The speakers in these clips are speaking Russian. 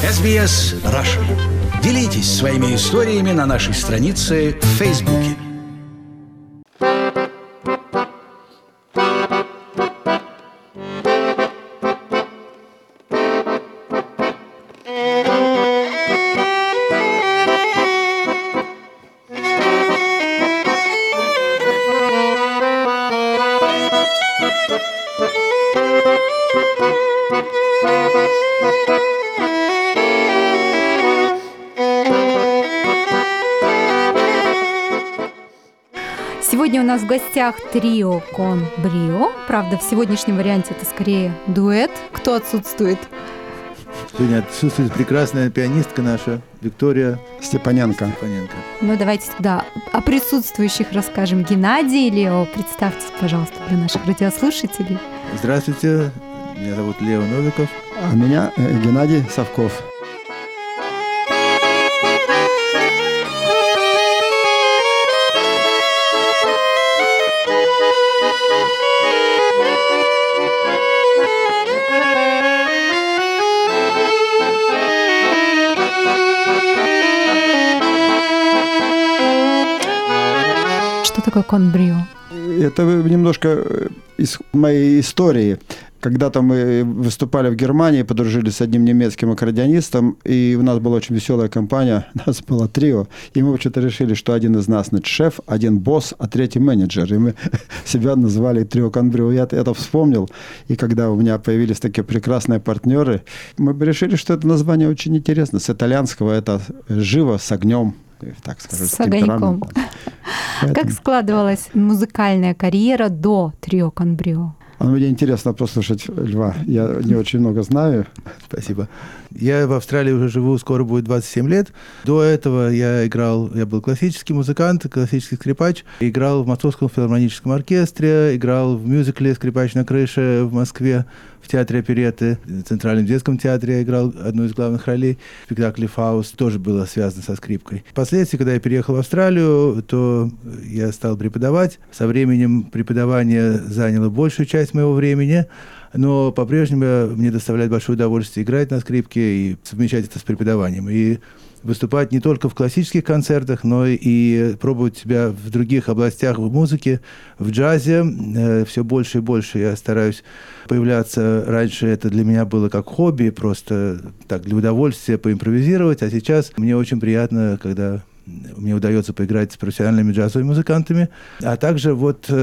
SBS Russian. Делитесь своими историями на нашей странице в Фейсбуке. Сегодня у нас в гостях трио Кон Брио. Правда, в сегодняшнем варианте это скорее дуэт. Кто отсутствует? Сегодня отсутствует прекрасная пианистка наша Виктория Степаненко. Ну, давайте тогда о присутствующих расскажем. Геннадий и Лео, представьтесь, пожалуйста, для наших радиослушателей. Здравствуйте, меня зовут Лео Новиков. А меня Геннадий Совков. Что такое Кон Брио? Это немножко из моей истории. Когда-то мы выступали в Германии, подружились с одним немецким аккордеонистом, и у нас была очень веселая компания, у нас было трио, и мы вообще-то решили, что один из нас шеф, один босс, а третий менеджер, и мы себя называли трио Кон Брио. Я это вспомнил, и когда у меня появились такие прекрасные партнеры, мы решили, что это название очень интересно. С итальянского это «живо с огнем». Так скажу, с огоньком. Как складывалась музыкальная карьера до трио Кон Брио? Мне интересно послушать Льва. Я не очень много знаю. Спасибо. Я в Австралии уже живу, скоро будет 27 лет. До этого я был классический музыкант, классический скрипач. Играл в Московском филармоническом оркестре, играл в мюзикле «Скрипач на крыше» в Москве, в театре оперетты, в Центральном детском театре я играл одну из главных ролей. В спектакле «Фауст» тоже было связано со скрипкой. Впоследствии, когда я переехал в Австралию, то я стал преподавать. Со временем преподавание заняло большую часть моего времени, но по-прежнему мне доставляет большое удовольствие играть на скрипке и совмещать это с преподаванием. И выступать не только в классических концертах, но и пробовать себя в других областях в музыке, в джазе. Все больше и больше я стараюсь появляться. Раньше это для меня было как хобби, просто так для удовольствия поимпровизировать, а сейчас мне очень приятно, когда мне удается поиграть с профессиональными джазовыми музыкантами. А также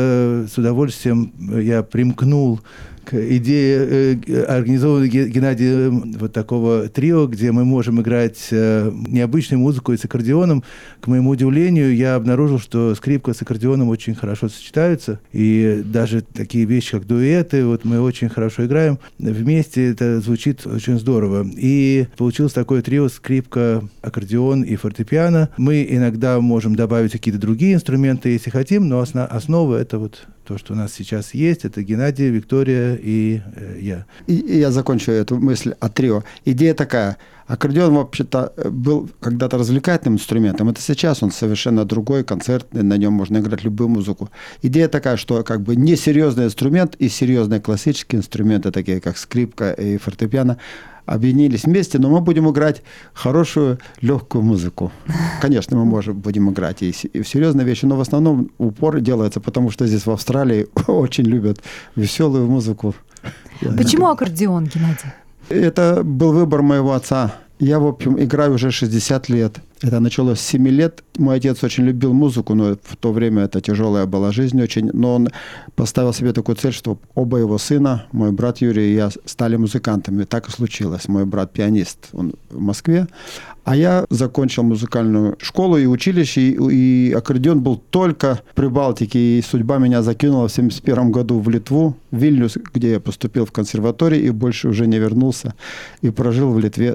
с удовольствием я примкнул к идее организованной Геннадием такого трио, где мы можем играть необычную музыку и с аккордеоном. К моему удивлению, я обнаружил, что скрипка с аккордеоном очень хорошо сочетаются. И даже такие вещи, как дуэты, мы очень хорошо играем. Вместе это звучит очень здорово. И получилось такое трио: скрипка, аккордеон и фортепиано. Мы иногда можем добавить какие-то другие инструменты, если хотим, но основа это то, что у нас сейчас есть, это Геннадий, Виктория и я. И я закончу эту мысль о трио. Идея такая. Аккордеон, вообще-то, был когда-то развлекательным инструментом. Это сейчас он совершенно другой, концертный, на нем можно играть любую музыку. Идея такая, что несерьезный инструмент и серьезные классические инструменты, такие как скрипка и фортепиано, объединились вместе, но мы будем играть хорошую, легкую музыку. Конечно, мы будем играть и в серьезные вещи, но в основном упор делается, потому что здесь в Австралии очень любят веселую музыку. Почему аккордеон, Геннадий? Это был выбор моего отца. Я, в общем, играю уже 60 лет. Это началось с 7 лет. Мой отец очень любил музыку, но в то время это тяжелая была жизнь очень. Но он поставил себе такую цель, что оба его сына, мой брат Юрий и я, стали музыкантами. Так и случилось. Мой брат пианист, он в Москве. А я закончил музыкальную школу и училище, и аккордеон был только в Прибалтике. И судьба меня закинула в 1971 году в Литву, в Вильнюс, где я поступил в консерваторию и больше уже не вернулся. И прожил в Литве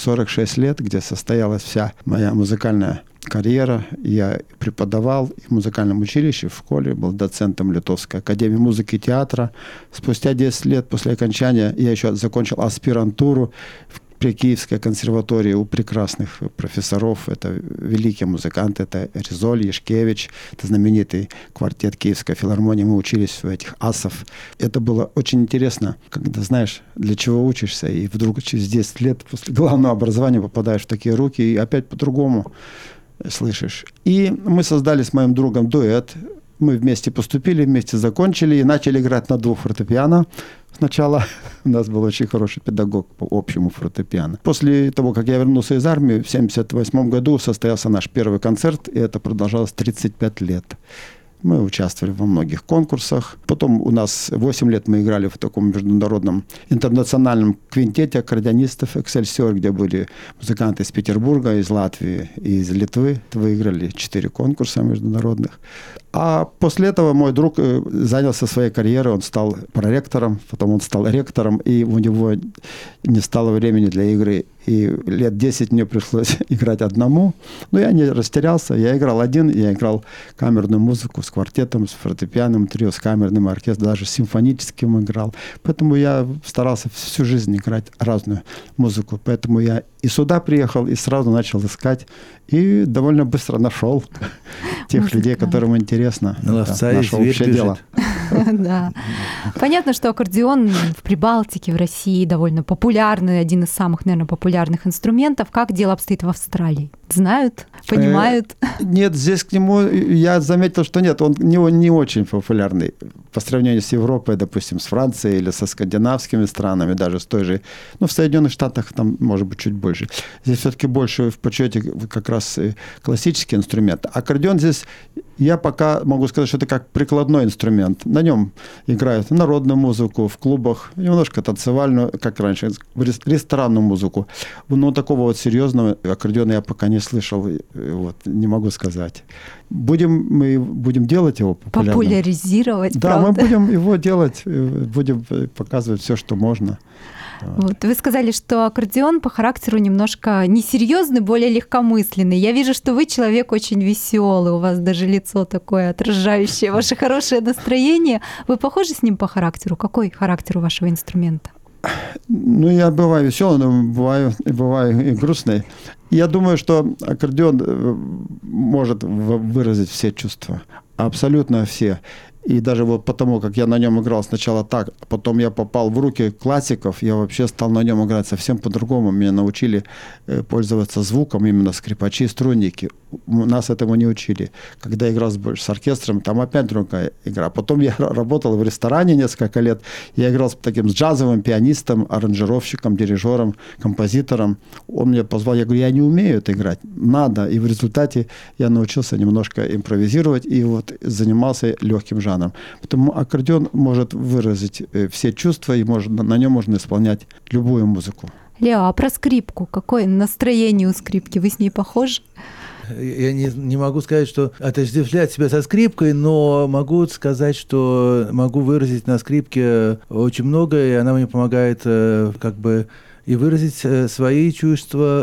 46 лет, где состоялась вся моя музыкальная карьера. Я преподавал в музыкальном училище, в школе, был доцентом Литовской академии музыки и театра. Спустя 10 лет после окончания я еще закончил аспирантуру при Киевской консерватории у прекрасных профессоров. Это великие музыканты, это Ризоль, Яшкевич, это знаменитый квартет Киевской филармонии. Мы учились у этих асов. Это было очень интересно, когда знаешь, для чего учишься, и вдруг через 10 лет после главного образования попадаешь в такие руки, и опять по-другому слышишь. И мы создали с моим другом дуэт. Мы вместе поступили, вместе закончили и начали играть на 2 фортепиано. Сначала у нас был очень хороший педагог по общему фортепиано. После того, как я вернулся из армии, в 1978 году состоялся наш первый концерт, и это продолжалось 35 лет. Мы участвовали во многих конкурсах. Потом у нас 8 лет мы играли в таком международном интернациональном квинтете аккордеонистов «Эксельсиор», где были музыканты из Петербурга, из Латвии и из Литвы. Выиграли 4 конкурса международных. А после этого мой друг занялся своей карьерой, он стал проректором, потом он стал ректором, и у него не стало времени для игры. И лет 10 мне пришлось играть одному. Но я не растерялся, я играл один, я играл камерную музыку с квартетом, с фортепианом, трио, с камерным оркестром, даже симфоническим играл. Поэтому я старался всю жизнь играть разную музыку. Поэтому я и сюда приехал, и сразу начал искать. И довольно быстро нашел тех людей, которым интересно. Нашел общее дело. Да. Понятно, что аккордеон в Прибалтике, в России довольно популярный, один из самых, наверное, популярных инструментов. Как дело обстоит в Австралии? Знают? Понимают? Нет, здесь к нему я заметил, что нет, он не очень популярный по сравнению с Европой, допустим, с Францией или со скандинавскими странами, даже с той же. Ну, в Соединенных Штатах там, может быть, чуть больше. Здесь все-таки больше в почете как раз классический инструмент. Аккордеон здесь, я пока могу сказать, что это как прикладной инструмент. На нем играют народную музыку, в клубах, немножко танцевальную, как раньше, ресторанную музыку. Но такого вот серьезного аккордеона я пока не слышал, вот, не могу сказать. Мы будем делать его популярным. Популяризировать, да, правда? мы будем его делать, будем показывать все, что можно. Вот. Вы сказали, что аккордеон по характеру немножко несерьезный, более легкомысленный. Я вижу, что вы человек очень веселый, у вас даже лицо такое отражающее ваше хорошее настроение. Вы похожи с ним по характеру? Какой характер у вашего инструмента? Ну, я бываю веселый, но бываю и грустный. Я думаю, что аккордеон может выразить все чувства, абсолютно все. И даже вот потому, как я на нем играл сначала так, а потом я попал в руки классиков, я вообще стал на нем играть совсем по-другому. Меня научили пользоваться звуком, именно скрипачи, струнники. Нас этому не учили. Когда я играл с оркестром, там опять другая игра. Потом я работал в ресторане несколько лет. Я играл с таким джазовым пианистом, аранжировщиком, дирижером, композитором. Он меня позвал, я говорю, я не умею это играть. Надо. И в результате я научился немножко импровизировать и вот занимался легким жанром. Поэтому аккордеон может выразить все чувства, и на нем можно исполнять любую музыку. Лео, а про скрипку? Какое настроение у скрипки? Вы с ней похожи? Я не могу сказать, что отождествлять себя со скрипкой, но могу сказать, что могу выразить на скрипке очень многое, и она мне помогает как бы и выразить свои чувства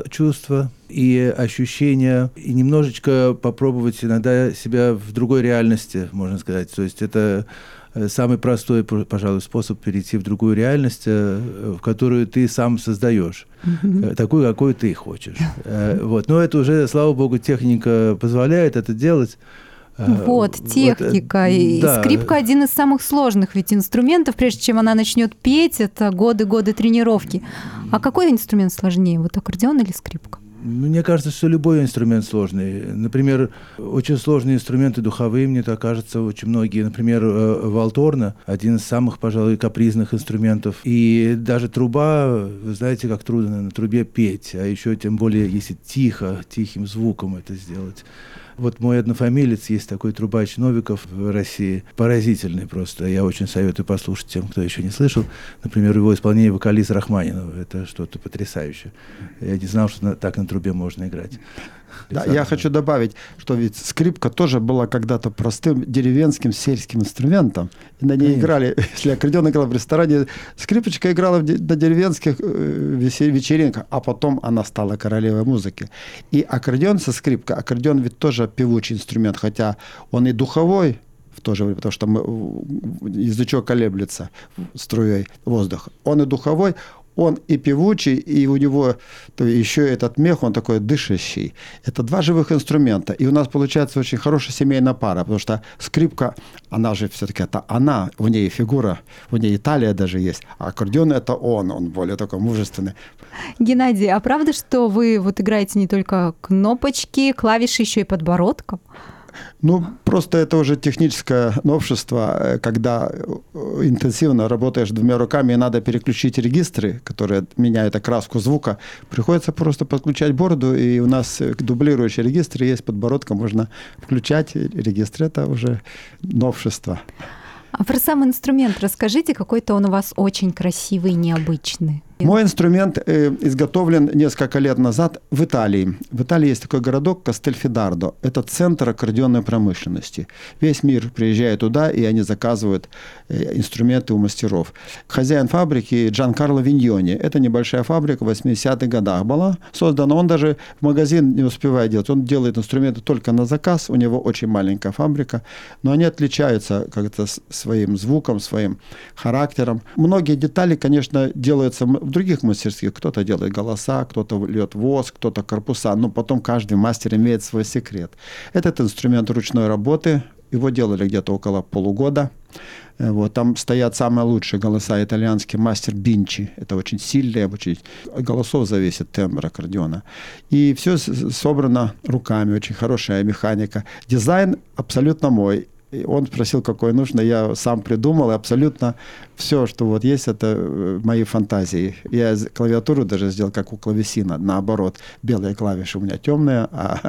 и ощущения, и немножечко попробовать иногда себя в другой реальности, можно сказать. То есть это самый простой, пожалуй, способ перейти в другую реальность, в которую ты сам создаешь, такую, какую ты хочешь. Вот. Но это уже, слава богу, техника позволяет это делать. Вот, техника. И да. Скрипка один из самых сложных ведь инструментов. Прежде чем она начнет петь, это годы тренировки. А какой инструмент сложнее, вот аккордеон или скрипка? Мне кажется, что любой инструмент сложный. Например, очень сложные инструменты духовые, мне так кажется, очень многие. Например, валторна – один из самых, пожалуй, капризных инструментов. И даже труба, вы знаете, как трудно на трубе петь, а еще тем более, если тихим звуком это сделать. Вот мой однофамилец, есть такой трубач Новиков в России, поразительный просто. Я очень советую послушать тем, кто еще не слышал. Например, его исполнение вокалист Рахманинова. Это что-то потрясающее. Я не знал, что так на трубе можно играть. Да, я хочу добавить, что ведь скрипка тоже была когда-то простым деревенским сельским инструментом. И на ней играли, если аккордеон играл в ресторане, скрипочка играла на деревенских вечеринках, а потом она стала королевой музыки. И аккордеон со скрипкой, аккордеон ведь тоже певучий инструмент, хотя он и духовой, в то же время, потому что язычок колеблется струей воздуха. Он и духовой, он и певучий, и у него еще этот мех, он такой дышащий. Это два живых инструмента. И у нас получается очень хорошая семейная пара, потому что скрипка, она же все-таки это она, у нее фигура, у нее талия даже есть. А аккордеон это он более такой мужественный. Геннадий, а правда, что вы вот играете не только кнопочки, клавиши, еще и подбородком? Ну, просто это уже техническое новшество, когда интенсивно работаешь двумя руками, и надо переключить регистры, которые меняют окраску звука. Приходится просто подключать бороду, и у нас дублирующие регистры есть, подбородком можно включать регистры. Это уже новшество. А про сам инструмент расскажите, какой-то он у вас очень красивый, необычный. Мой инструмент изготовлен несколько лет назад в Италии. В Италии есть такой городок Кастельфидардо. Это центр аккордеонной промышленности. Весь мир приезжает туда, и они заказывают инструменты у мастеров. Хозяин фабрики Джанкарло Виньони. Это небольшая фабрика, в 80-х годах была создана. Он даже в магазин не успевает делать. Он делает инструменты только на заказ. У него очень маленькая фабрика. Но они отличаются как-то своим звуком, своим характером. Многие детали, конечно, делаются в других мастерских. Кто-то делает голоса, кто-то льет воск, кто-то корпуса. Но потом каждый мастер имеет свой секрет. Этот инструмент ручной работы. Его делали где-то около полугода. Вот, там стоят самые лучшие голоса. Итальянский мастер Бинчи. Это очень сильные, очень от голосов зависит тембр аккордеона. И все собрано руками. Очень хорошая механика. Дизайн абсолютно мой. Он спросил, какой нужно, я сам придумал, и абсолютно все, что вот есть, это мои фантазии. Я клавиатуру даже сделал, как у клавесина, наоборот. Белые клавиши у меня темные,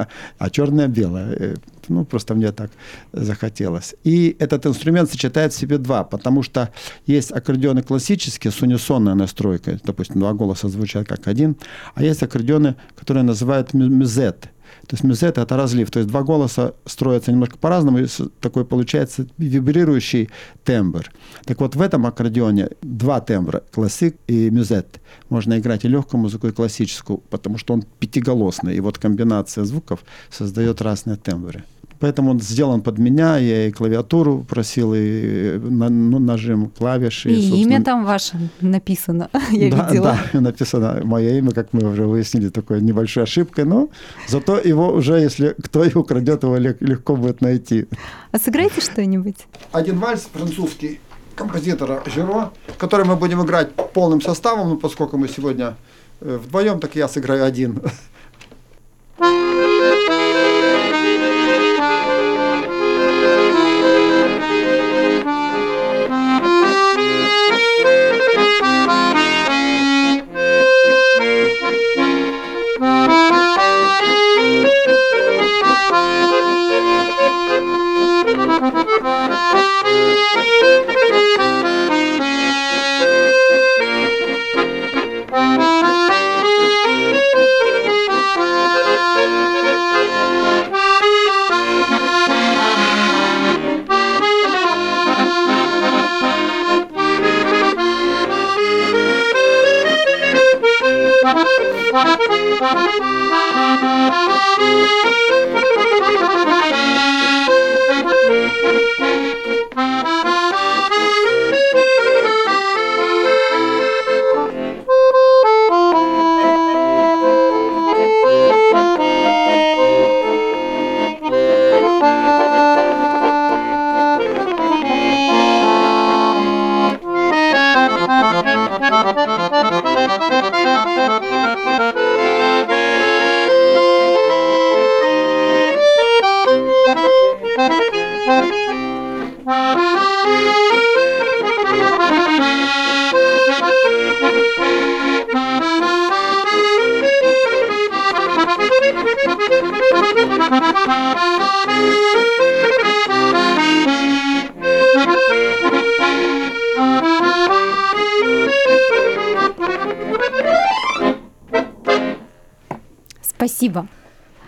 а черные белые. Ну, просто мне так захотелось. И этот инструмент сочетает в себе два, потому что есть аккордеоны классические с унисонной настройкой, допустим, два голоса звучат как один, а есть аккордеоны, которые называют мюзет. То есть мюзет – это разлив. То есть два голоса строятся немножко по-разному, и такой получается вибрирующий тембр. Так вот, в этом аккордеоне два тембра – классик и мюзет. Можно играть и легкую музыку, и классическую, потому что он пятиголосный. И вот комбинация звуков создает разные тембры. Поэтому он сделан под меня, я и клавиатуру просил, и нажим клавиш. И имя там ваше написано, я видела. Да, написано мое имя, как мы уже выяснили, такой небольшой ошибкой, но зато его уже, если кто его украдет, его легко будет найти. А сыграйте что-нибудь? Один вальс французский композитора Жиро, который мы будем играть полным составом, но поскольку мы сегодня вдвоем, так я сыграю один. Спасибо.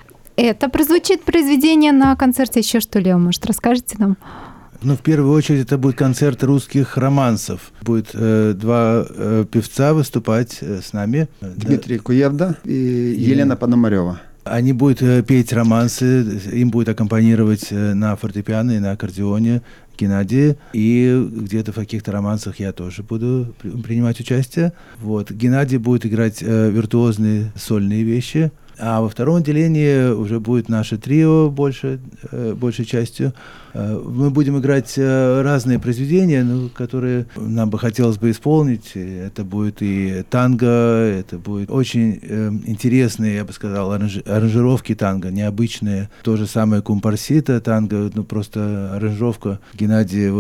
Это прозвучит произведение на концерте еще, что ли? Может, расскажете нам? Ну, в первую очередь, это будет концерт русских романсов. Будет два певца выступать с нами. Дмитрий Куевда и Елена Пономарева. Они будут петь романсы, им будет аккомпанировать на фортепиано и на аккордеоне Геннадия, и где-то в каких-то романсах я тоже буду принимать участие. Вот. Геннадий будет играть виртуозные сольные вещи, а во втором отделении уже будет наше трио большей частью. Мы будем играть разные произведения, которые нам бы хотелось бы исполнить. Это будет и танго, это будет очень интересные, я бы сказал, аранжировки танго, необычные. То же самое компарсита танго, просто аранжировка Геннадий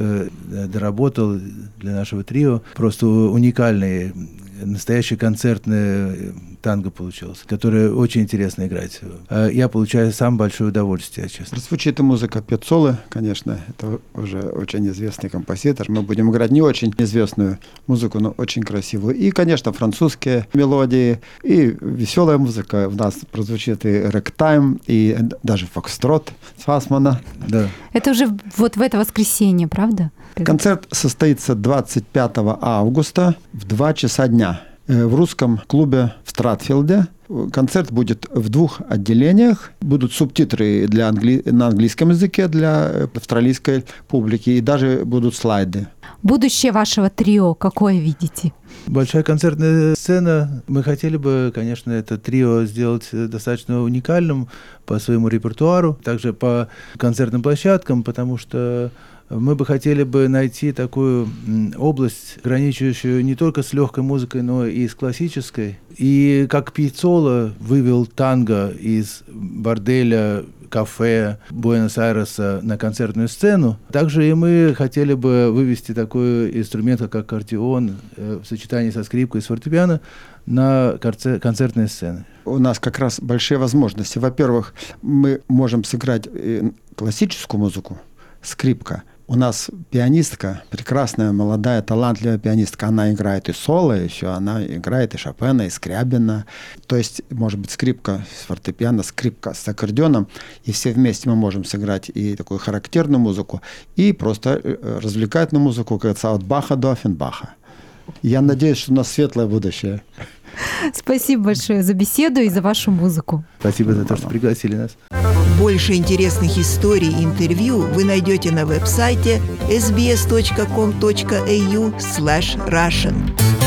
доработал для нашего трио. Просто уникальный, настоящий концертный танго получилось, которое очень интересно играть. Я получаю самое большое удовольствие, честно. Звучит и музыка Пеццолы, конечно, это уже очень известный композитор. Мы будем играть не очень известную музыку, но очень красивую. И, конечно, французские мелодии, и веселая музыка. У нас прозвучит и рэктайм, и даже фокстрот с Фассмана. Да. Это уже вот в это воскресенье, правда? Концерт состоится 25 августа в 2 часа дня в русском клубе в Стратфилде. Концерт будет в 2 отделениях. Будут субтитры на английском языке для австралийской публики, и даже будут слайды. Будущее вашего трио какое видите? Большая концертная сцена. Мы хотели бы, конечно, это трио сделать достаточно уникальным по своему репертуару, также по концертным площадкам, потому что мы бы хотели бы найти такую область, граничащую не только с легкой музыкой, но и с классической. И как Пиццола вывел танго из борделя, кафе Буэнос-Айреса на концертную сцену, также и мы хотели бы вывести такой инструмент, как аккордеон, в сочетании со скрипкой и с фортепиано на концертные сцены. У нас как раз большие возможности. Во-первых, мы можем сыграть классическую музыку, скрипка. У нас пианистка, прекрасная, молодая, талантливая пианистка. Она играет и соло, еще она играет и Шопена, и Скрябина. То есть, может быть, скрипка с фортепиано, скрипка с аккордеоном. И все вместе мы можем сыграть и такую характерную музыку, и просто развлекательную музыку, как говорится, от Баха до Оффенбаха. Я надеюсь, что у нас светлое будущее. Спасибо большое за беседу и за вашу музыку. Спасибо за то, что пригласили нас. Больше интересных историй и интервью вы найдете на веб-сайте sbs.com.au/russian.